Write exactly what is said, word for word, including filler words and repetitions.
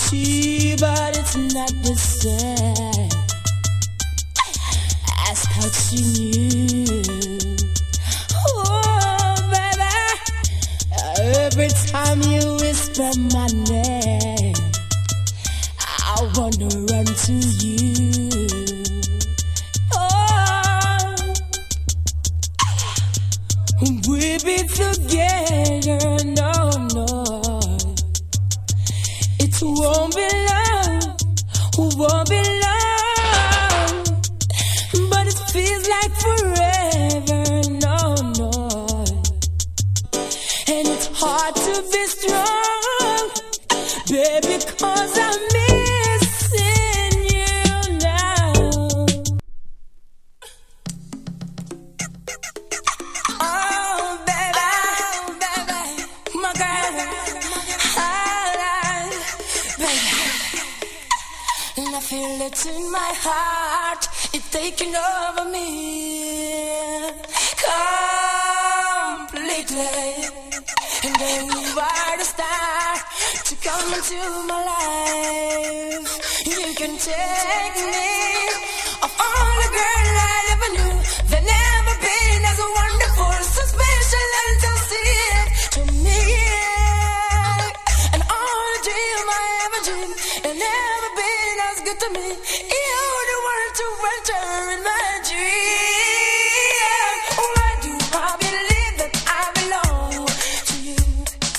see, but it's not the same as touching you. Oh, baby, every time you whisper my name, I wanna run to you. Oh, we be together, no, no. It won't be long, won't be long, but it feels like forever, no, no. And it's hard to be strong, baby, 'cause I'm missing you now. Oh, baby, baby, my girl, I, baby, and I feel it in my heart, it's taking over me completely. And then you are the star to come into my life. You can take me of all the girl I ever knew. There never been as wonderful, so special and so sweet to me. And all the dream I ever dreamed, and never been as good to me. You're the one to enter in my